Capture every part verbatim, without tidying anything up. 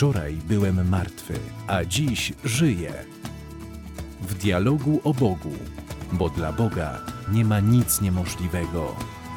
Wczoraj byłem martwy, a dziś żyję. W dialogu o Bogu, bo dla Boga nie ma nic niemożliwego.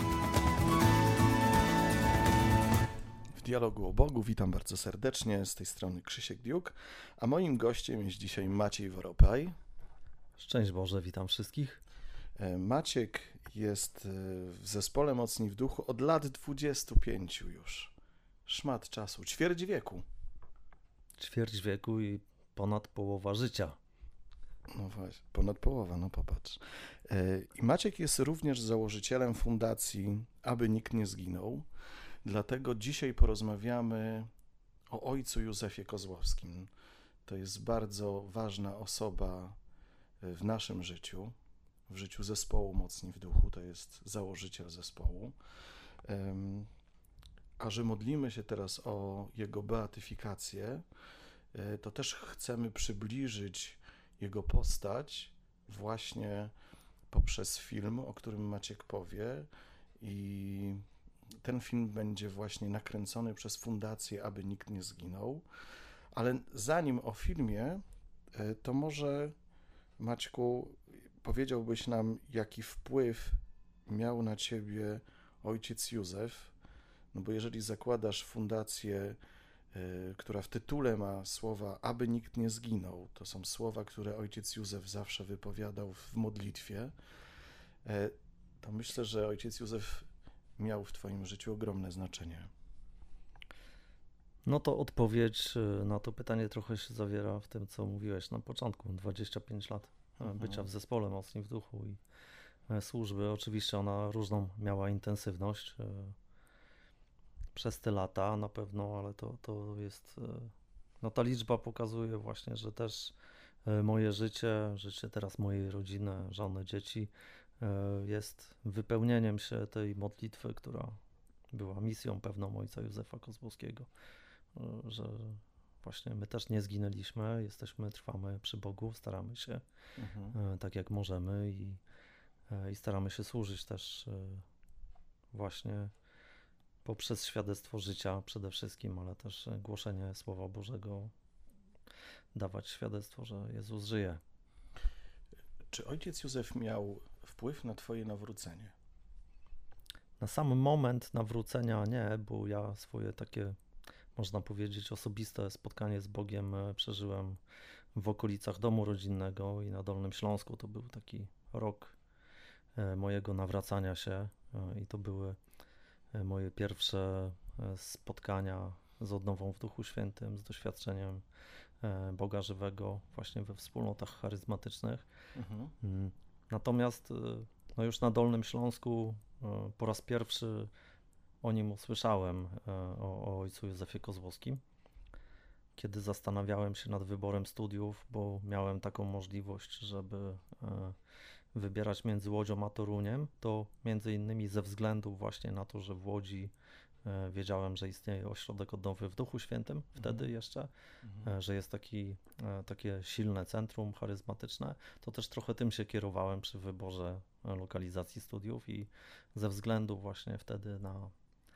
W dialogu o Bogu witam bardzo serdecznie, z tej strony Krzysiek Diuk, a moim gościem jest dzisiaj Maciej Woropaj. Szczęść Boże, witam wszystkich. Maciek jest w zespole Mocni w Duchu od lat dwudziestu pięciu już. Szmat czasu, ćwierć wieku. Ćwierć wieku i ponad połowa życia. No właśnie, ponad połowa, no popatrz. I Maciek jest również założycielem fundacji Aby Nikt Nie Zginął. Dlatego dzisiaj porozmawiamy o ojcu Józefie Kozłowskim. To jest bardzo ważna osoba w naszym życiu, w życiu zespołu Mocni w Duchu. To jest założyciel zespołu. A że modlimy się teraz o jego beatyfikację, to też chcemy przybliżyć jego postać właśnie poprzez film, o którym Maciek powie. I ten film będzie właśnie nakręcony przez Fundację Aby Nikt Nie Zginął. Ale zanim o filmie, to może, Maćku, powiedziałbyś nam, jaki wpływ miał na ciebie ojciec Józef? No bo jeżeli zakładasz fundację, y, która w tytule ma słowa Aby Nikt Nie Zginął, to są słowa, które ojciec Józef zawsze wypowiadał w modlitwie, y, to myślę, że ojciec Józef miał w twoim życiu ogromne znaczenie. No to odpowiedź na to pytanie trochę się zawiera w tym, co mówiłeś na początku. dwadzieścia pięć lat mhm. bycia w zespole Mocni w Duchu i służby. Oczywiście ona różną miała intensywność przez te lata na pewno, ale to, to jest, no ta liczba pokazuje właśnie, że też moje życie, życie teraz mojej rodziny, żony, dzieci jest wypełnieniem się tej modlitwy, która była misją pewną ojca Józefa Kozłowskiego, że właśnie my też nie zginęliśmy, jesteśmy, trwamy przy Bogu, staramy się mhm. tak jak możemy i, i staramy się służyć też właśnie poprzez świadectwo życia przede wszystkim, ale też głoszenie Słowa Bożego, dawać świadectwo, że Jezus żyje. Czy ojciec Józef miał wpływ na twoje nawrócenie? Na sam moment nawrócenia nie, bo ja swoje takie, można powiedzieć, osobiste spotkanie z Bogiem przeżyłem w okolicach domu rodzinnego i na Dolnym Śląsku. To był taki rok mojego nawracania się i to były moje pierwsze spotkania z odnową w Duchu Świętym, z doświadczeniem Boga żywego właśnie we wspólnotach charyzmatycznych. Mhm. Natomiast no już na Dolnym Śląsku po raz pierwszy o nim usłyszałem, o, o ojcu Józefie Kozłowskim, kiedy zastanawiałem się nad wyborem studiów, bo miałem taką możliwość, żeby wybierać między Łodzią a Toruniem, to między innymi ze względu właśnie na to, że w Łodzi wiedziałem, że istnieje ośrodek odnowy w Duchu Świętym, mhm. wtedy jeszcze, mhm. że jest taki, takie silne centrum charyzmatyczne, to też trochę tym się kierowałem przy wyborze lokalizacji studiów i ze względu właśnie wtedy na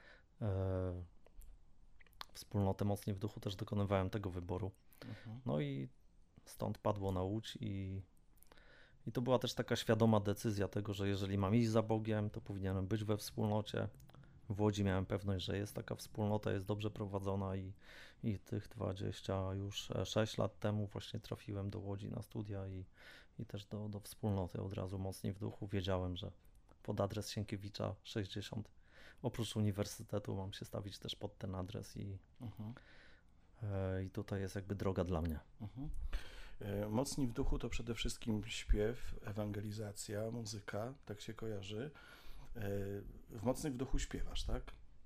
e, wspólnotę Mocni w Duchu też dokonywałem tego wyboru. Mhm. No i stąd padło na Łódź i, i to była też taka świadoma decyzja tego, że jeżeli mam iść za Bogiem, to powinienem być we wspólnocie. W Łodzi miałem pewność, że jest taka wspólnota, jest dobrze prowadzona i, i tych dwadzieścia już sześć lat temu właśnie trafiłem do Łodzi na studia i, i też do, do wspólnoty od razu Mocni w Duchu. Wiedziałem, że pod adres Sienkiewicza sześćdziesiąt oprócz uniwersytetu mam się stawić też pod ten adres i, uh-huh. e, i tutaj jest jakby droga dla mnie. Uh-huh. E, Mocni w Duchu to przede wszystkim śpiew, ewangelizacja, muzyka, tak się kojarzy. W Mocnych w Duchu śpiewasz, tak?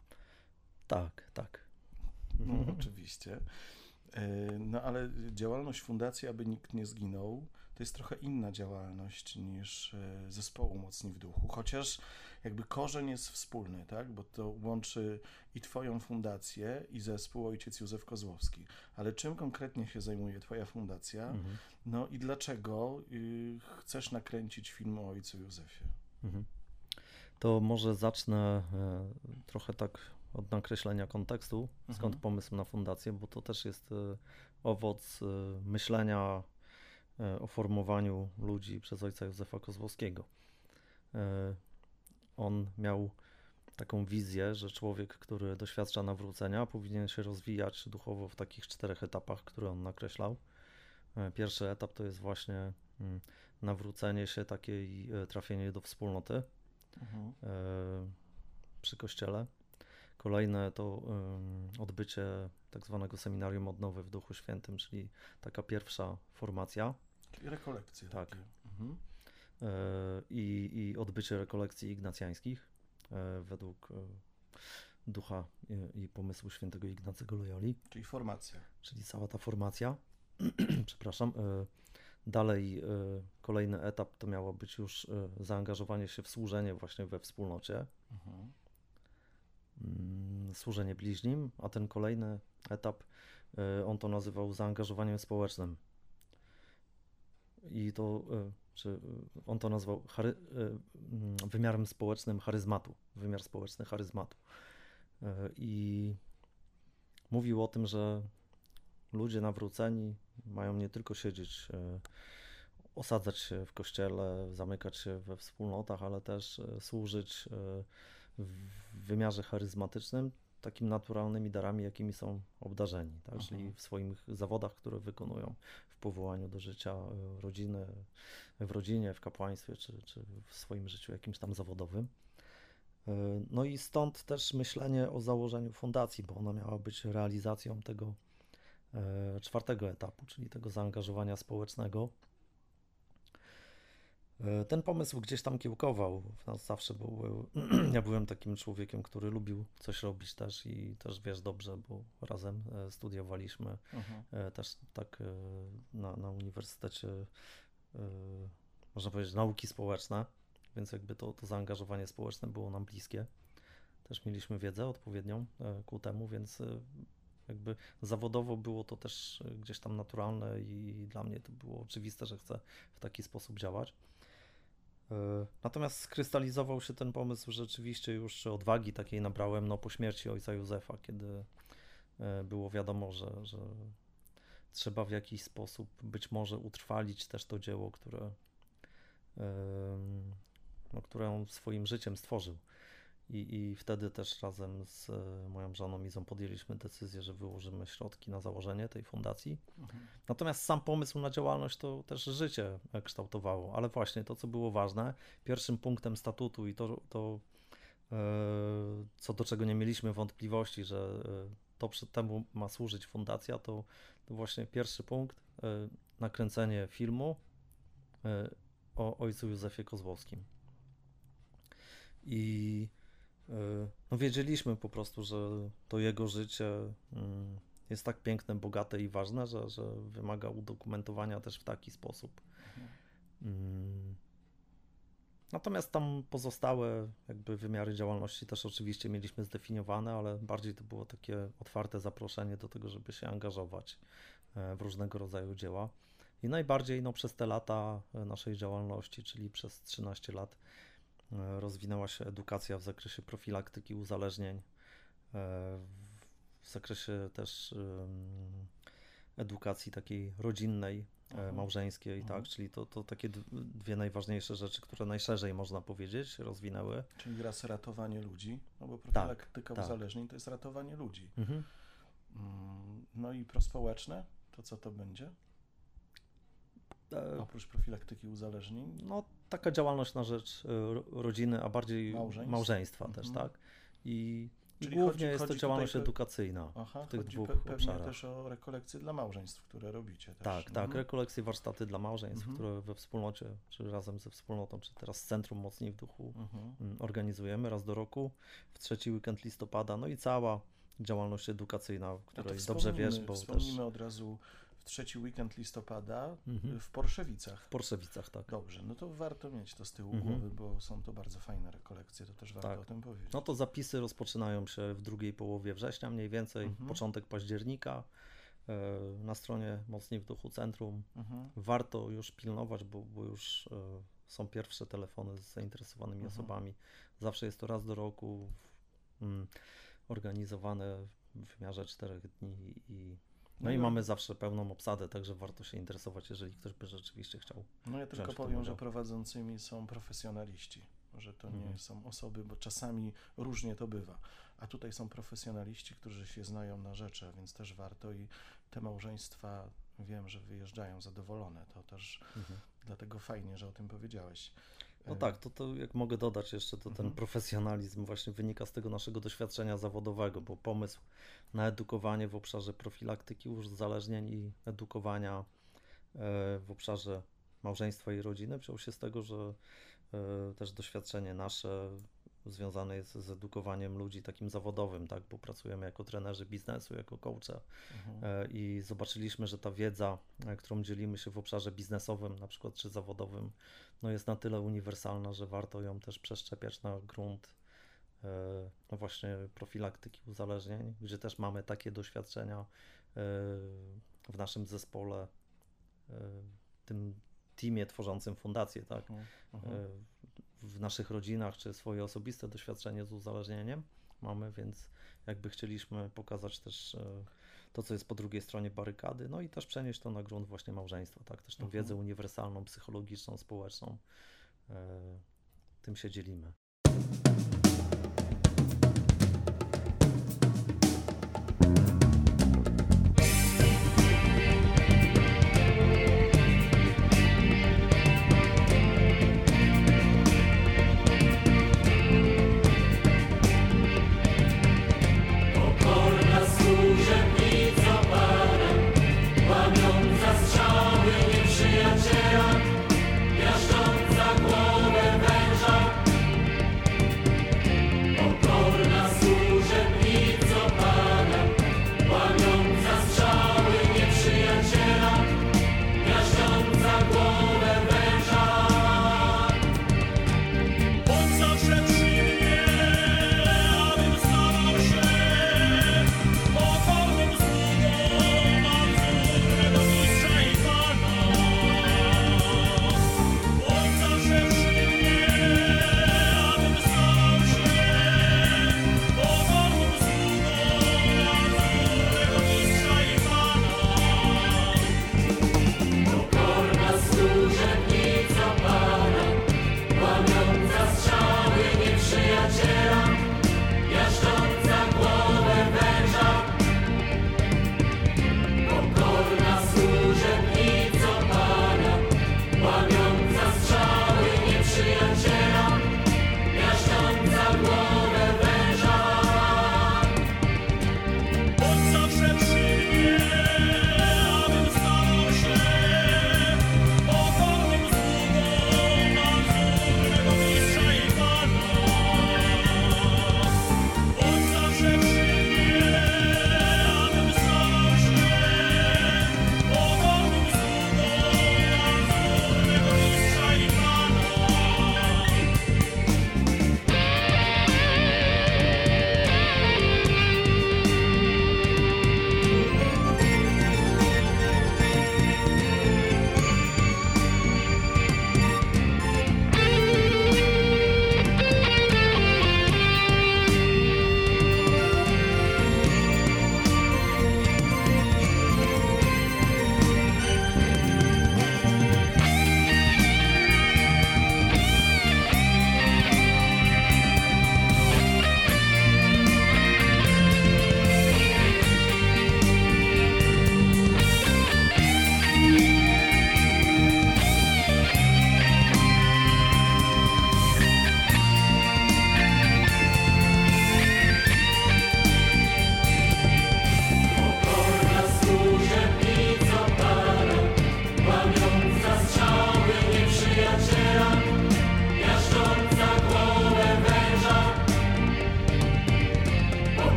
Tak, tak. No, oczywiście. No ale działalność Fundacji Aby Nikt Nie Zginął to jest trochę inna działalność niż zespołu Mocni w Duchu, chociaż jakby korzeń jest wspólny, tak? Bo to łączy i twoją fundację i zespół ojciec Józef Kozłowski. Ale czym konkretnie się zajmuje twoja fundacja? Mhm. No i dlaczego chcesz nakręcić film o ojcu Józefie? Mhm. To może zacznę e, trochę tak od nakreślenia kontekstu, skąd Mhm. pomysł na fundację, bo to też jest e, owoc e, myślenia e, o formowaniu ludzi przez ojca Józefa Kozłowskiego. E, On miał taką wizję, że człowiek, który doświadcza nawrócenia, powinien się rozwijać duchowo w takich czterech etapach, które on nakreślał. E, Pierwszy etap to jest właśnie mm, nawrócenie się takie i e, trafienie do wspólnoty Mhm. e, przy kościele. Kolejne to ym, odbycie tak zwanego seminarium odnowy w Duchu Świętym, czyli taka pierwsza formacja Czyli rekolekcje. Tak. takie. Mhm. e, i, i odbycie rekolekcji ignacjańskich e, według e, ducha i, i pomysłu świętego Ignacego Loyoli, Czyli formacja. czyli cała ta formacja. Przepraszam. E, dalej e, kolejny etap to miało być już e, zaangażowanie się w służenie właśnie we wspólnocie. Mhm. mm, służenie bliźnim, a ten kolejny etap, y, on to nazywał zaangażowaniem społecznym. I to, y, czy y, on to nazwał chary, y, mm, wymiarem społecznym charyzmatu, wymiar społeczny charyzmatu. Y, I mówił o tym, że ludzie nawróceni mają nie tylko siedzieć, y, osadzać się w kościele, zamykać się we wspólnotach, ale też y, służyć y, w wymiarze charyzmatycznym takimi naturalnymi darami, jakimi są obdarzeni, tak? Mhm. Czyli w swoich zawodach, które wykonują, w powołaniu do życia y, rodziny, w rodzinie, w kapłaństwie, czy, czy w swoim życiu jakimś tam zawodowym. Y, No i stąd też myślenie o założeniu fundacji, bo ona miała być realizacją tego e, czwartego etapu, czyli tego zaangażowania społecznego. E, Ten pomysł gdzieś tam kiełkował w nas zawsze, bo był, ja byłem takim człowiekiem, który lubił coś robić też i też wiesz dobrze, bo razem e, studiowaliśmy Mhm. e, też tak e, na, na uniwersytecie, e, można powiedzieć, nauki społeczne, więc jakby to, to zaangażowanie społeczne było nam bliskie. Też mieliśmy wiedzę odpowiednią e, ku temu, więc e, jakby zawodowo było to też e, gdzieś tam naturalne i dla mnie to było oczywiste, że chcę w taki sposób działać. E, Natomiast skrystalizował się ten pomysł rzeczywiście już odwagi takiej nabrałem no, po śmierci ojca Józefa, kiedy e, było wiadomo, że, że trzeba w jakiś sposób być może utrwalić też to dzieło, które, em, no, które on swoim życiem stworzył. I, I wtedy też razem z e, moją żoną Izą podjęliśmy decyzję, że wyłożymy środki na założenie tej fundacji. Mhm. Natomiast sam pomysł na działalność to też życie e, kształtowało, ale właśnie to, co było ważne, pierwszym punktem statutu i to, to e, co do czego nie mieliśmy wątpliwości, że e, to przed temu ma służyć fundacja, to, to właśnie pierwszy punkt, e, nakręcenie filmu e, o ojcu Józefie Kozłowskim. I e, no wiedzieliśmy po prostu, że to jego życie mm, jest tak piękne, bogate i ważne, że, że wymaga udokumentowania też w taki sposób. Mm. Natomiast tam pozostałe jakby wymiary działalności też oczywiście mieliśmy zdefiniowane, ale bardziej to było takie otwarte zaproszenie do tego, żeby się angażować e, w różnego rodzaju dzieła. I najbardziej no, przez te lata e, naszej działalności, czyli przez trzynaście lat, e, rozwinęła się edukacja w zakresie profilaktyki uzależnień, e, w zakresie też em, edukacji takiej rodzinnej, e, Mhm. małżeńskiej, Mhm. tak, czyli to, to takie d- dwie najważniejsze rzeczy, które najszerzej można powiedzieć, się rozwinęły. Czyli raz ratowanie ludzi, no bo profilaktyka tak. uzależnień to jest ratowanie ludzi. Mhm. Mm, No i prospołeczne, to co to będzie? E, Oprócz profilaktyki uzależnień? No, taka działalność na rzecz e, ro- rodziny, a bardziej Małżeństw? małżeństwa Mhm. też, tak? I, i Czyli głównie chodzi- jest chodzi to działalność tutaj pe- edukacyjna Aha, w tych chodzi dwóch pe- pewnie obszarach. też o rekolekcje dla małżeństw, które robicie też. Tak, tak, Mhm. rekolekcje, warsztaty dla małżeństw, Mhm. które we wspólnocie, czy razem ze wspólnotą, czy teraz z Centrum Mocniej w Duchu Mhm. mm, organizujemy raz do roku, w trzeci weekend listopada, no i cała działalność edukacyjna, o No to której dobrze wiesz, wspomnijmy- bo też Wspomnimy od razu w trzeci weekend listopada Mhm. w Porszewicach. w Porszewicach, tak. Dobrze, no to warto mieć to z tyłu Mhm. głowy, bo są to bardzo fajne rekolekcje, to też warto Tak. o tym powiedzieć. No to zapisy rozpoczynają się w drugiej połowie września, mniej więcej, Mhm. początek października, e, na stronie Mocniej w Duchu Centrum. Mhm. Warto już pilnować, bo, bo już e, są pierwsze telefony z zainteresowanymi Mhm. osobami. Zawsze jest to raz do roku mm, organizowane w wymiarze czterech dni i no, No i i- mamy zawsze pełną obsadę, także warto się interesować, jeżeli ktoś by rzeczywiście chciał. No ja tylko wziąć w tym powiem, że udział. prowadzącymi są profesjonaliści, że to nie Mhm. są osoby, bo czasami różnie to bywa, a tutaj są profesjonaliści, którzy się znają na rzeczy, a więc też warto i te małżeństwa, wiem, że wyjeżdżają zadowolone, to też Mhm. dlatego fajnie, że o tym powiedziałeś. No E, tak, to, to jak mogę dodać jeszcze, to ten Mhm. profesjonalizm właśnie wynika z tego naszego doświadczenia zawodowego, bo pomysł na edukowanie w obszarze profilaktyki uzależnień i edukowania e, w obszarze małżeństwa i rodziny wziął się z tego, że e, też doświadczenie nasze związane jest z edukowaniem ludzi takim zawodowym, tak, bo pracujemy jako trenerzy biznesu, jako coache mhm. e, i zobaczyliśmy, że ta wiedza, e, którą dzielimy się w obszarze biznesowym na przykład czy zawodowym, no jest na tyle uniwersalna, że warto ją też przeszczepiać na grunt e, no właśnie profilaktyki uzależnień, gdzie też mamy takie doświadczenia e, w naszym zespole, e, tym teamie tworzącym fundację, tak, Mhm. Mhm. e, w naszych rodzinach, czy swoje osobiste doświadczenie z uzależnieniem mamy, więc jakby chcieliśmy pokazać też e, to, co jest po drugiej stronie barykady, no i też przenieść to na grunt właśnie małżeństwa, tak, też tą Mhm. wiedzę uniwersalną, psychologiczną, społeczną, e, tym się dzielimy. Pokorna służebnica Pana, łamiąca strzały nieprzyjaciela, miażdżąca głowę węża.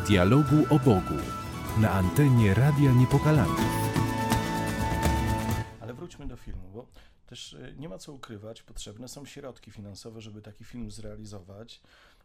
dialogu o Bogu na antenie Radia Niepokalanów. Ale wróćmy do filmu, bo też y, nie ma co ukrywać, potrzebne są środki finansowe, żeby taki film zrealizować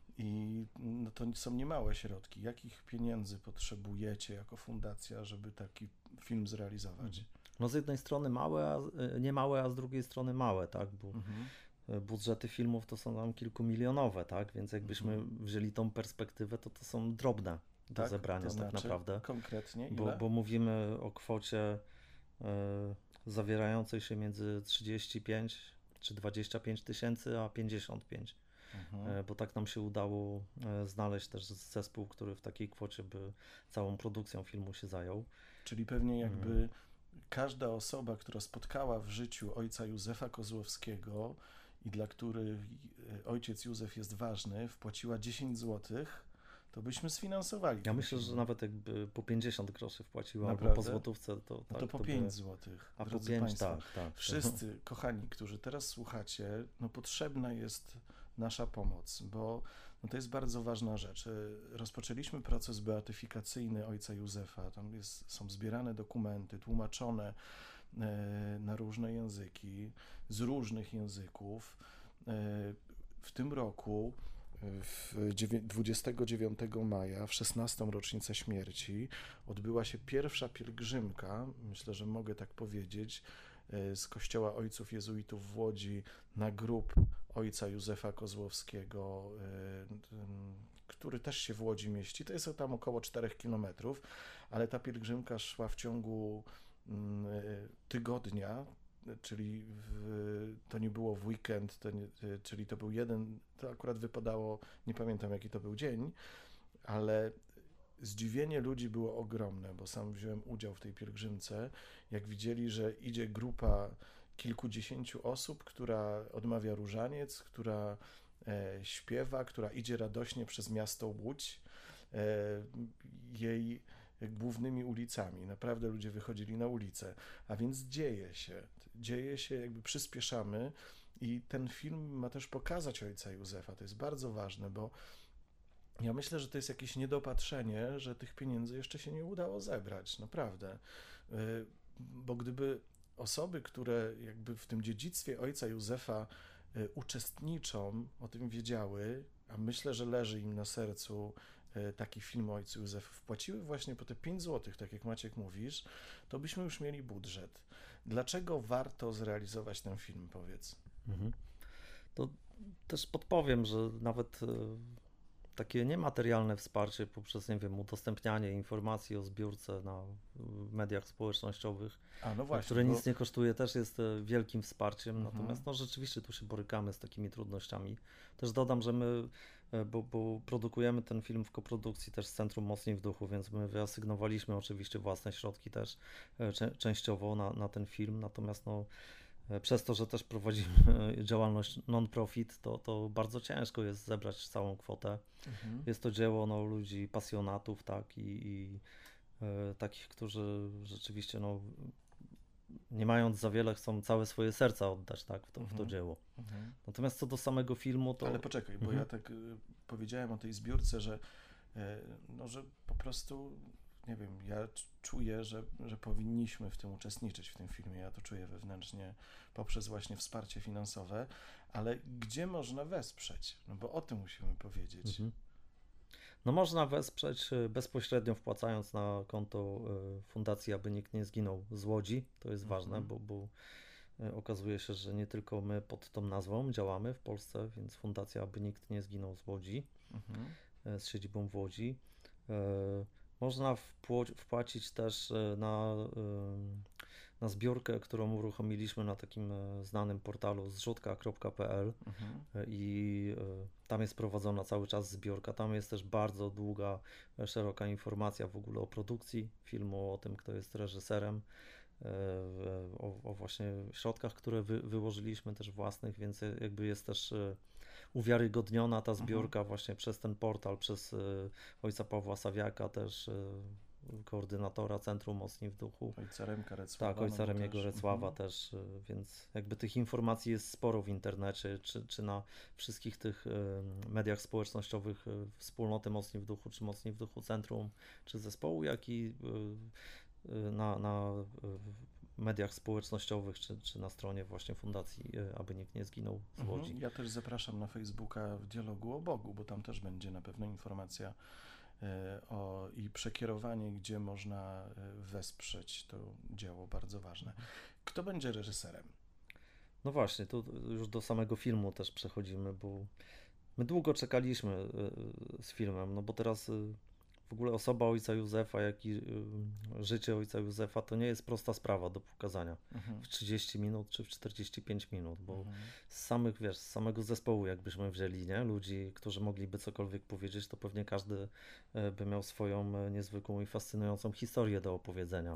i no, to są niemałe środki. Jakich pieniędzy potrzebujecie jako fundacja, żeby taki film zrealizować? No z jednej strony małe, a, nie małe, a z drugiej strony małe, tak, bo Mhm. budżety filmów to są tam kilkumilionowe, tak, więc jakbyśmy Mhm. wzięli tą perspektywę, to to są drobne do Tak? zebrania To znaczy, tak naprawdę, konkretnie ile? bo, bo mówimy o kwocie y, zawierającej się między trzydzieści pięć czy dwadzieścia pięć tysięcy, a pięćdziesiąt pięć. Mhm. E, bo tak nam się udało e, znaleźć też zespół, który w takiej kwocie by całą produkcją filmu się zajął. Czyli pewnie jakby Mhm. każda osoba, która spotkała w życiu ojca Józefa Kozłowskiego i dla której ojciec Józef jest ważny, wpłaciła dziesięć złotych, to byśmy sfinansowali. Ja ten myślę, film. że nawet jakby po pięćdziesiąt groszy wpłaciła, albo po Naprawdę? złotówce, to No tak, to po by- pięć złotych, A po drodzy pięć, Państwo. tak, tak. Wszyscy, kochani, którzy teraz słuchacie, no potrzebna jest nasza pomoc, bo no to jest bardzo ważna rzecz. E, Rozpoczęliśmy proces beatyfikacyjny ojca Józefa. Tam jest, są zbierane dokumenty, tłumaczone e, na różne języki, z różnych języków. E, W tym roku, e, w dziewię- dwudziestego dziewiątego maja, w szesnastą rocznicę śmierci, odbyła się pierwsza pielgrzymka, myślę, że mogę tak powiedzieć, e, z kościoła ojców jezuitów w Łodzi na grób ojca Józefa Kozłowskiego, e, m, który też się w Łodzi mieści. To jest tam około czterech kilometrów, ale ta pielgrzymka szła w ciągu mm, e, tygodnia, czyli w, to nie było w weekend, to nie, e, czyli to był jeden, to akurat wypadało, nie pamiętam jaki to był dzień, ale zdziwienie ludzi było ogromne, bo sam wziąłem udział w tej pielgrzymce, jak widzieli, że idzie grupa kilkudziesięciu osób, która odmawia różaniec, która e, śpiewa, która idzie radośnie przez miasto Łódź, e, jej głównymi ulicami. Naprawdę ludzie wychodzili na ulicę, a więc dzieje się, dzieje się, jakby przyspieszamy i ten film ma też pokazać ojca Józefa. To jest bardzo ważne, bo ja myślę, że to jest jakieś niedopatrzenie, że tych pieniędzy jeszcze się nie udało zebrać, naprawdę. Y, Bo gdyby osoby, które jakby w tym dziedzictwie ojca Józefa y, uczestniczą, o tym wiedziały, a myślę, że leży im na sercu y, taki film o ojcu Józefie, wpłaciły właśnie po te pięć złotych, tak jak Maciek mówisz, to byśmy już mieli budżet. Dlaczego warto zrealizować ten film, powiedz? Mhm. To też podpowiem, że nawet e, takie niematerialne wsparcie poprzez, nie wiem, udostępnianie informacji o zbiórce na w mediach społecznościowych, A, no właśnie, które bo- nic nie kosztuje, też jest e, wielkim wsparciem. Mhm. Natomiast no, rzeczywiście tu się borykamy z takimi trudnościami. Też dodam, że my, e, bo, bo produkujemy ten film w koprodukcji też z Centrum Mocniej w Duchu, więc my wyasygnowaliśmy oczywiście własne środki też e, czę- częściowo na, na ten film. Natomiast no, e, przez to, że też prowadzimy e, działalność non-profit, to, to bardzo ciężko jest zebrać całą kwotę. Mhm. Jest to dzieło no, ludzi pasjonatów, tak, i, i e, takich, którzy rzeczywiście no, nie mając za wiele, chcą całe swoje serca oddać, tak, w to, w to Mhm. dzieło. Mhm. Natomiast co do samego filmu, to Ale poczekaj, bo Mhm. ja tak y, powiedziałem o tej zbiórce, że, y, no, że po prostu, nie wiem, ja c- czuję, że, że powinniśmy w tym uczestniczyć, w tym filmie. Ja to czuję wewnętrznie poprzez właśnie wsparcie finansowe, ale gdzie można wesprzeć? No bo o tym musimy powiedzieć. Mhm. No można wesprzeć e, bezpośrednio wpłacając na konto e, Fundacji Aby Nikt Nie Zginął z Łodzi. To jest Mhm. ważne, bo, bo e, okazuje się, że nie tylko my pod tą nazwą działamy w Polsce, więc Fundacja Aby Nikt Nie Zginął z Łodzi, Mhm. e, z siedzibą w Łodzi. E, Można wpło- wpłacić też e, na, em, na zbiórkę, którą uruchomiliśmy na takim e, znanym portalu zrzutka kropka pe el. Mhm. I e, tam jest prowadzona cały czas zbiórka. Tam jest też bardzo długa, e, szeroka informacja w ogóle o produkcji filmu, o tym, kto jest reżyserem, e, o, o właśnie środkach, które wy, wyłożyliśmy też własnych, więc jakby jest też e, uwiarygodniona ta zbiórka właśnie przez ten portal, przez e, ojca Pawła Sawiaka też e, koordynatora Centrum Mocni w Duchu. Ojca Remka Recława. Tak, ojca no Remiego też. Recława Mhm. też, y, więc jakby tych informacji jest sporo w internecie, czy, czy na wszystkich tych y, mediach społecznościowych y, wspólnoty Mocni w Duchu, czy Mocni w Duchu Centrum, czy zespołu, jak i y, y, na, na y, mediach społecznościowych, czy, czy na stronie właśnie Fundacji y, Aby Nikt Nie Zginął z Łodzi. Mhm. Ja też zapraszam na Facebooka w Dialogu o Bogu, bo tam też będzie na pewno informacja e, o, i przekierowanie, gdzie można e, wesprzeć to dzieło bardzo ważne. Kto będzie reżyserem? No właśnie, tu już do samego filmu też przechodzimy, bo my długo czekaliśmy y, z filmem, no bo teraz y, w ogóle osoba ojca Józefa, jak i y, życie ojca Józefa to nie jest prosta sprawa do pokazania Mhm. w trzydzieści minut czy w czterdzieści pięć minut, bo Mhm. z samych, wiesz, z samego zespołu jakbyśmy wzięli, nie? Ludzi, którzy mogliby cokolwiek powiedzieć, to pewnie każdy e, by miał swoją e, niezwykłą i fascynującą historię do opowiedzenia.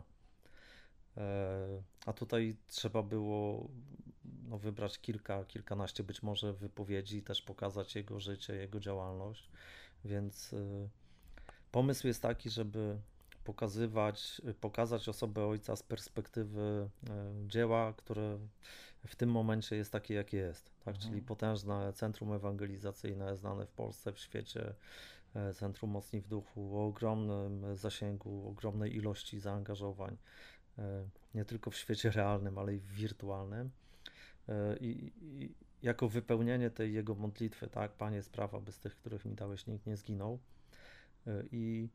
E, A tutaj trzeba było no, wybrać kilka, kilkanaście być może wypowiedzi, też pokazać jego życie, jego działalność, więc e, pomysł jest taki, żeby pokazywać, pokazać osobę ojca z perspektywy e, dzieła, które w tym momencie jest takie, jakie jest, tak? Mhm. Czyli potężne centrum ewangelizacyjne, znane w Polsce, w świecie, e, Centrum Mocni w Duchu, o ogromnym zasięgu, ogromnej ilości zaangażowań, e, nie tylko w świecie realnym, ale i w wirtualnym. E, I, i jako wypełnienie tej jego modlitwy, tak, Panie, sprawa, by z tych, których mi dałeś, nikt nie zginął. E, I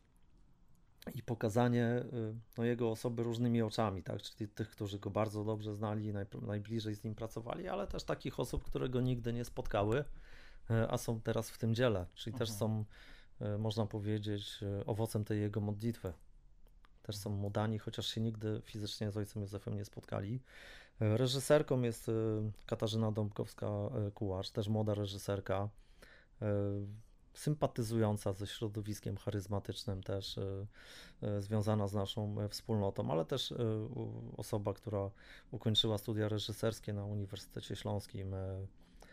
i pokazanie y, no, jego osoby różnymi oczami, tak? Czyli tych, którzy go bardzo dobrze znali, najp- najbliżej z nim pracowali, ale też takich osób, które go nigdy nie spotkały, y, a są teraz w tym dziele, czyli Mhm. też są, y, można powiedzieć, y, owocem tej jego modlitwy. Też są mu dani, chociaż się nigdy fizycznie z ojcem Józefem nie spotkali. Y, Reżyserką jest y, Katarzyna Dąbkowska-Kułacz, też młoda reżyserka, y, sympatyzująca ze środowiskiem charyzmatycznym, też y, y, związana z naszą y, wspólnotą, ale też y, u- osoba, która ukończyła studia reżyserskie na Uniwersytecie Śląskim. Y,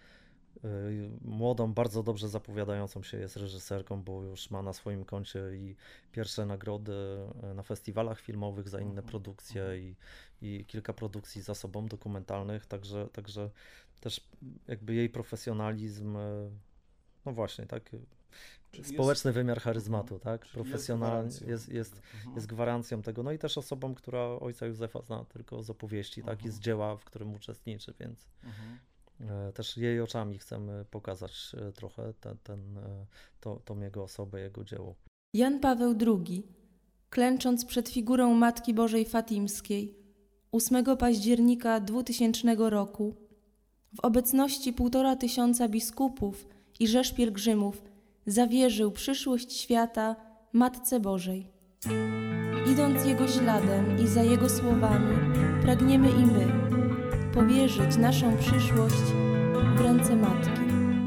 y, młodą, bardzo dobrze zapowiadającą się jest reżyserką, bo już ma na swoim koncie i pierwsze nagrody y, na festiwalach filmowych za inne Mhm. produkcje i, i kilka produkcji za sobą dokumentalnych, także, także też jakby jej profesjonalizm, y, no właśnie, tak, Czyli społeczny jest- wymiar charyzmatu, tak, czyli jest profesjonalny gwarancją jest, jest, tego. Mhm. jest gwarancją tego, no i też osobą, która ojca Józefa zna tylko z opowieści, tak, i z Mhm. dzieła, w którym uczestniczy, więc Mhm. e, też jej oczami chcemy pokazać e, trochę ten, ten, e, to, tą jego osobę, jego dzieło. Jan Paweł drugi, klęcząc przed figurą Matki Bożej Fatimskiej, ósmego października dwutysięcznego roku, w obecności półtora tysiąca biskupów i rzesz pielgrzymów, zawierzył przyszłość świata Matce Bożej. Idąc Jego śladem i za Jego słowami, pragniemy i my powierzyć naszą przyszłość w ręce Matki.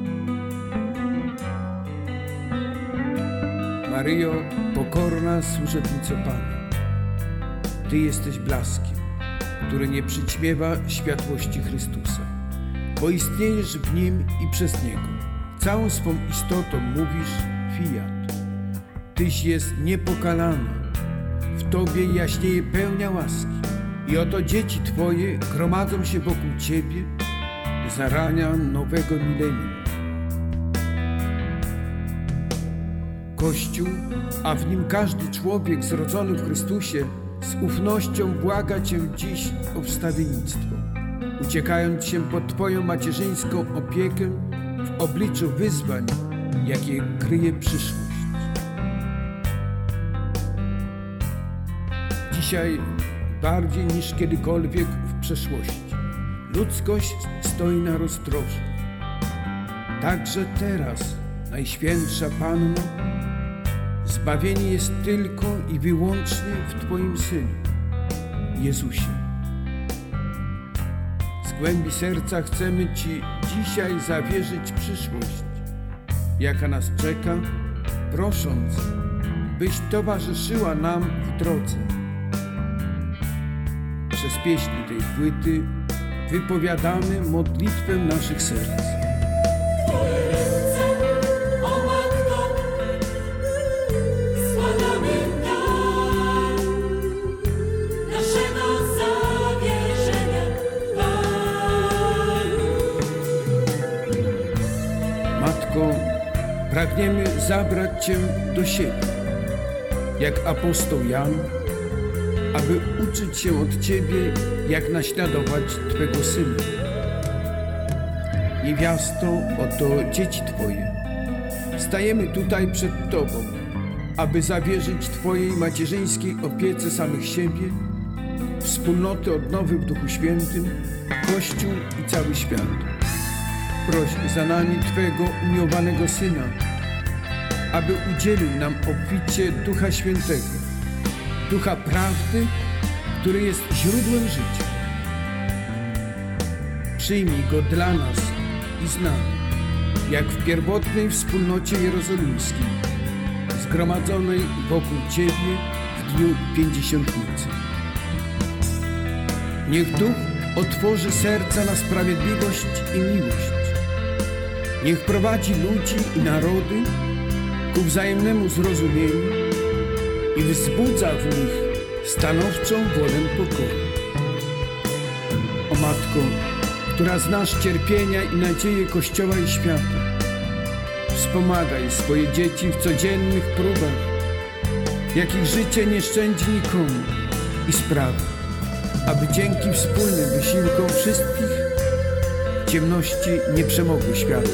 Maryjo, pokorna służebnico Pana, Ty jesteś blaskiem, który nie przyćmiewa światłości Chrystusa, bo istniejesz w Nim i przez Niego. Całą swą istotą mówisz fiat. Tyś jest niepokalana, w Tobie jaśnieje pełnia łaski. I oto dzieci Twoje gromadzą się wokół Ciebie do zarania nowego milenium. Kościół, a w nim każdy człowiek zrodzony w Chrystusie z ufnością błaga Cię dziś o wstawiennictwo, uciekając się pod Twoją macierzyńską opiekę w obliczu wyzwań, jakie kryje przyszłość. Dzisiaj bardziej niż kiedykolwiek w przeszłości ludzkość stoi na rozdrożu. Także teraz, Najświętsza Panno, zbawienie jest tylko i wyłącznie w Twoim Synu, Jezusie. Z głębi serca chcemy Ci dzisiaj zawierzyć przyszłość, jaka nas czeka, prosząc, byś towarzyszyła nam w drodze. Przez pieśni tej płyty wypowiadamy modlitwę naszych serc. Twoje ręce, o Matko, składamy nam. pragniemy zabrać Cię do siebie, jak apostoł Jan, aby uczyć się od Ciebie, jak naśladować Twego Syna. Niewiasto, oto dzieci Twoje. Stajemy tutaj przed Tobą, aby zawierzyć Twojej macierzyńskiej opiece samych siebie, wspólnoty odnowy w Duchu Świętym, Kościół i cały świat. Proś za nami Twego umiłowanego Syna, aby udzielił nam obficie Ducha Świętego, Ducha Prawdy, który jest źródłem życia. Przyjmij Go dla nas i z nami, jak w pierwotnej wspólnocie jerozolimskiej, zgromadzonej wokół Ciebie w dniu Pięćdziesiątnicy. Niech Duch otworzy serca na sprawiedliwość i miłość. Niech prowadzi ludzi i narody ku wzajemnemu zrozumieniu i wzbudza w nich stanowczą wolę pokoju. O Matko, która znasz cierpienia i nadzieje Kościoła i świata, wspomagaj swoje dzieci w codziennych próbach, jakich życie nie szczędzi nikomu, i sprawi, aby dzięki wspólnym wysiłkom wszystkich ciemności nie przemogły świata.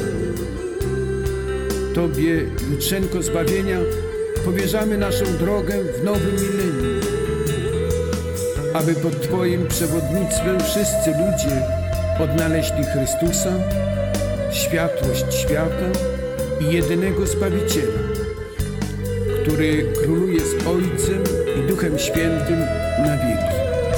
Tobie, jutrzenko zbawienia, powierzamy naszą drogę w nowym milenium, aby pod Twoim przewodnictwem wszyscy ludzie odnaleźli Chrystusa, światłość świata i jedynego Zbawiciela, który króluje z Ojcem i Duchem Świętym na wieki.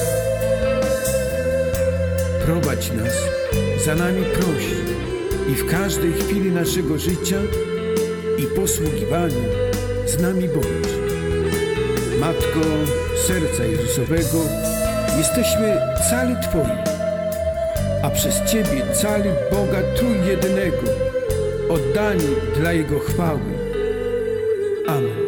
Prowadź nas, za nami proś i w każdej chwili naszego życia i posługiwania z nami bądź. Matko serca Jezusowego, jesteśmy cali Twoi, a przez Ciebie cali Boga Trójjedynego, oddani dla Jego chwały. Amen.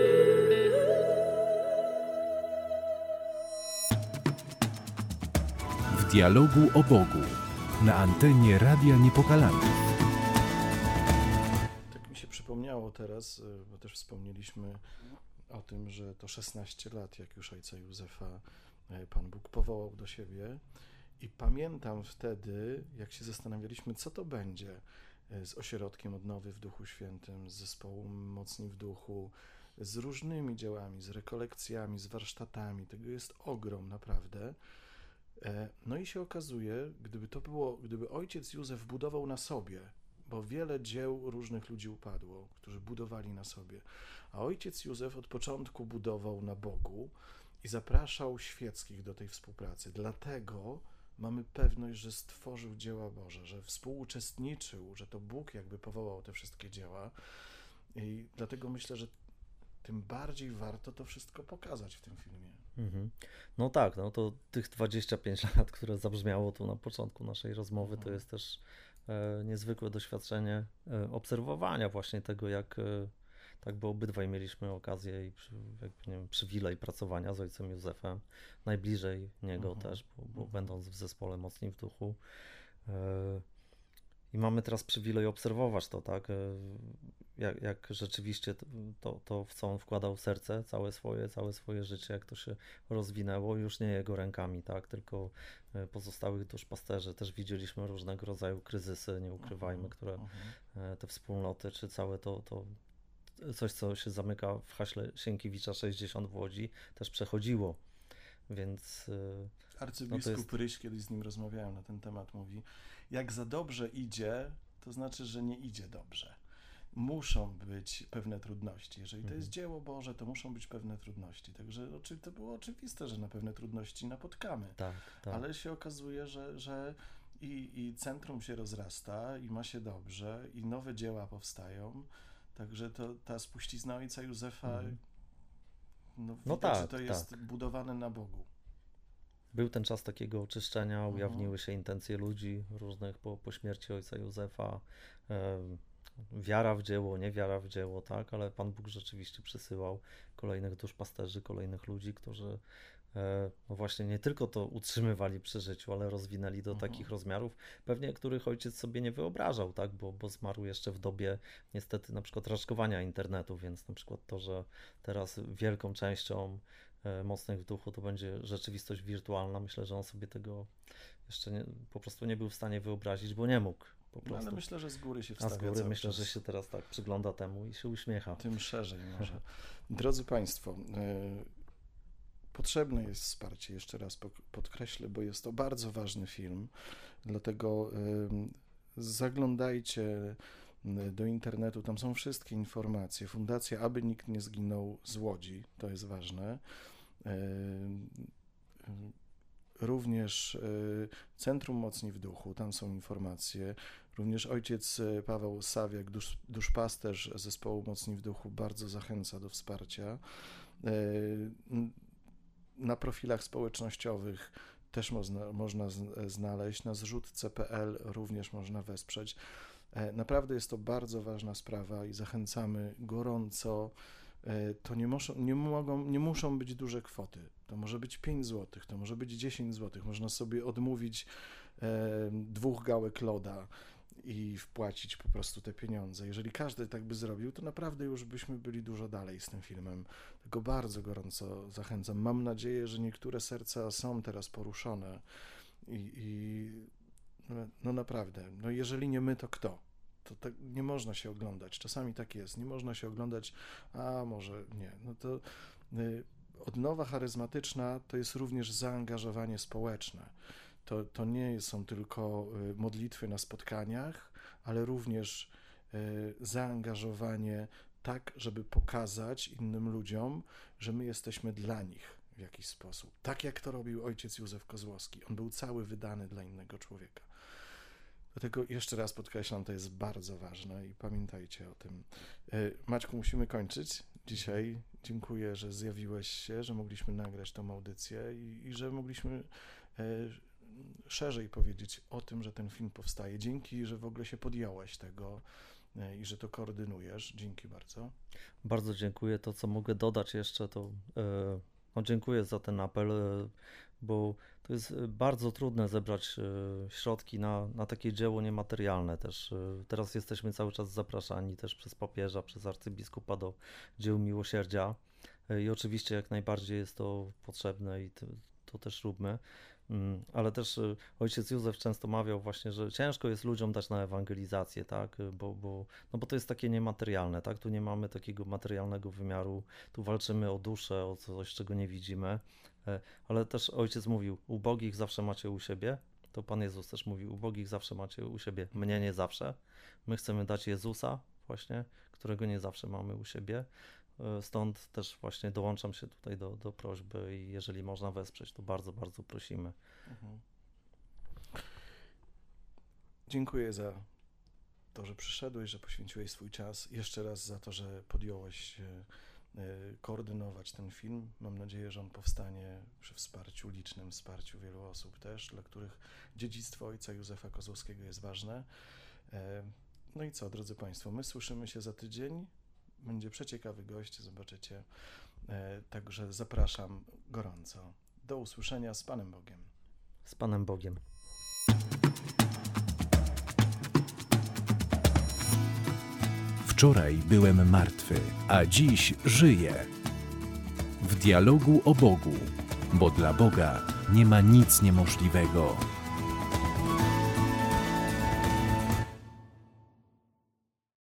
W dialogu o Bogu na antenie Radia Niepokalanów. Tak mi się przypomniało teraz, bo też wspomnieliśmy o tym, że to szesnaście lat, jak już ojca Józefa Pan Bóg powołał do siebie. I pamiętam wtedy, jak się zastanawialiśmy, co to będzie z Ośrodkiem Odnowy w Duchu Świętym, z Zespołem Mocni w Duchu, z różnymi dziełami, z rekolekcjami, z warsztatami. Tego jest ogrom, naprawdę. No i się okazuje, gdyby to było, gdyby ojciec Józef budował na sobie, bo wiele dzieł różnych ludzi upadło, którzy budowali na sobie, a ojciec Józef od początku budował na Bogu i zapraszał świeckich do tej współpracy. Dlatego mamy pewność, że stworzył dzieła Boże, że współuczestniczył, że to Bóg jakby powołał te wszystkie dzieła, i dlatego myślę, że tym bardziej warto to wszystko pokazać w tym filmie. Mhm. No tak, no to tych dwadzieścia pięć lat, które zabrzmiało tu na początku naszej rozmowy, to jest też e, niezwykłe doświadczenie e, obserwowania właśnie tego, jak e, tak, bo obydwaj mieliśmy okazję i przy, jakby, nie wiem, przywilej pracowania z ojcem Józefem, najbliżej niego mhm. też, bo, bo mhm. będąc w zespole Mocni w Duchu. E, I mamy teraz przywilej obserwować to, tak, e, jak, jak rzeczywiście to, to, w co on wkładał serce, całe swoje, całe swoje życie, jak to się rozwinęło, już nie jego rękami, tak, tylko pozostałych duszpasterzy. Też widzieliśmy różnego rodzaju kryzysy, nie ukrywajmy, które te wspólnoty, czy całe to, to coś, co się zamyka w haśle Sienkiewicza sześćdziesiąt w Łodzi, też przechodziło, więc... Arcybiskup no jest... Ryś, kiedyś z nim rozmawiałem na ten temat, mówi, jak za dobrze idzie, to znaczy, że nie idzie dobrze. Muszą być pewne trudności. Jeżeli to jest dzieło Boże, to muszą być pewne trudności. Także to było oczywiste, że na pewne trudności napotkamy. Tak, tak. Ale się okazuje, że, że i, i centrum się rozrasta, i ma się dobrze, i nowe dzieła powstają. Także to, ta spuścizna ojca Józefa, mhm. no, no widać, tak, że to jest tak. budowane na Bogu. Był ten czas takiego oczyszczenia, ujawniły się intencje ludzi różnych po, po śmierci ojca Józefa. Um, Wiara w dzieło, nie wiara w dzieło, tak, ale Pan Bóg rzeczywiście przysyłał kolejnych duszpasterzy, kolejnych ludzi, którzy no właśnie nie tylko to utrzymywali przy życiu, ale rozwinęli do Mhm. takich rozmiarów, pewnie których ojciec sobie nie wyobrażał, tak, bo, bo zmarł jeszcze w dobie niestety na przykład raczkowania internetu, więc na przykład to, że teraz wielką częścią e, Mocnych w duchu to będzie rzeczywistość wirtualna, myślę, że on sobie tego jeszcze nie, po prostu nie był w stanie wyobrazić, bo nie mógł po No, prostu. ale myślę, że z góry się A wstawia z góry cały myślę, czas. że się teraz tak przygląda temu i się uśmiecha. Tym szerzej może. Drodzy Państwo, y, potrzebne jest wsparcie, jeszcze raz pok- podkreślę, bo jest to bardzo ważny film, dlatego y, zaglądajcie y, do internetu, tam są wszystkie informacje. Fundacja Aby Nikt Nie Zginął z Łodzi, to jest ważne. Y, y, Również y, Centrum Mocni w Duchu, tam są informacje. Również ojciec y, Paweł Sawiak, dusz, duszpasterz zespołu Mocni w Duchu, bardzo zachęca do wsparcia. Y, n- Na profilach społecznościowych też można, można z- znaleźć, na zrzutce kropka pe el również można wesprzeć. E, Naprawdę jest to bardzo ważna sprawa i zachęcamy gorąco. E, To nie, muszą, nie, mogą, nie muszą być duże kwoty. To może być pięć złotych, to może być dziesięć złotych. Można sobie odmówić e, dwóch gałek loda i wpłacić po prostu te pieniądze. Jeżeli każdy tak by zrobił, to naprawdę już byśmy byli dużo dalej z tym filmem. Tego bardzo gorąco zachęcam. Mam nadzieję, że niektóre serca są teraz poruszone i, i no, no naprawdę, no jeżeli nie my, to kto? To tak nie można się oglądać. Czasami tak jest. Nie można się oglądać, a może nie. No to y, odnowa charyzmatyczna to jest również zaangażowanie społeczne. To, to nie są tylko y, modlitwy na spotkaniach, ale również y, zaangażowanie tak, żeby pokazać innym ludziom, że my jesteśmy dla nich w jakiś sposób. Tak jak to robił ojciec Józef Kozłowski. On był cały wydany dla innego człowieka. Dlatego jeszcze raz podkreślam, to jest bardzo ważne i pamiętajcie o tym. Y, Maćku, musimy kończyć dzisiaj. Dziękuję, że zjawiłeś się, że mogliśmy nagrać tą audycję i, i że mogliśmy y, szerzej powiedzieć o tym, że ten film powstaje. Dzięki, że w ogóle się podjąłeś tego y, i że to koordynujesz. Dzięki bardzo. Bardzo dziękuję. To, co mogę dodać jeszcze, to e, no dziękuję za ten apel, e, bo to jest e, bardzo trudne zebrać e, środki na, na takie dzieło niematerialne też. E, Teraz jesteśmy cały czas zapraszani też przez papieża, przez arcybiskupa do dzieł miłosierdzia E, i oczywiście jak najbardziej jest to potrzebne i to, to też róbmy. Mm, Ale też e, ojciec Józef często mawiał właśnie, że ciężko jest ludziom dać na ewangelizację, tak, E, bo, bo, no bo to jest takie niematerialne, tak, tu nie mamy takiego materialnego wymiaru, tu walczymy o duszę, o coś, czego nie widzimy, E, ale też ojciec mówił, ubogich zawsze macie u siebie, to Pan Jezus też mówił, ubogich zawsze macie u siebie, mnie nie zawsze, my chcemy dać Jezusa właśnie, którego nie zawsze mamy u siebie. E, Stąd też właśnie dołączam się tutaj do, do prośby i jeżeli można wesprzeć, to bardzo, bardzo prosimy. Mhm. Dziękuję za to, że przyszedłeś, że poświęciłeś swój czas. Jeszcze raz za to, że podjąłeś się y, koordynować ten film. Mam nadzieję, że on powstanie przy wsparciu, licznym wsparciu wielu osób też, dla których dziedzictwo ojca Józefa Kozłowskiego jest ważne. E, No i co, drodzy Państwo, my słyszymy się za tydzień. Będzie przeciekawy gość, zobaczycie. E, Także zapraszam gorąco. Do usłyszenia, z Panem Bogiem. Z Panem Bogiem. Wczoraj byłem martwy, a dziś żyję. W dialogu o Bogu, bo dla Boga nie ma nic niemożliwego.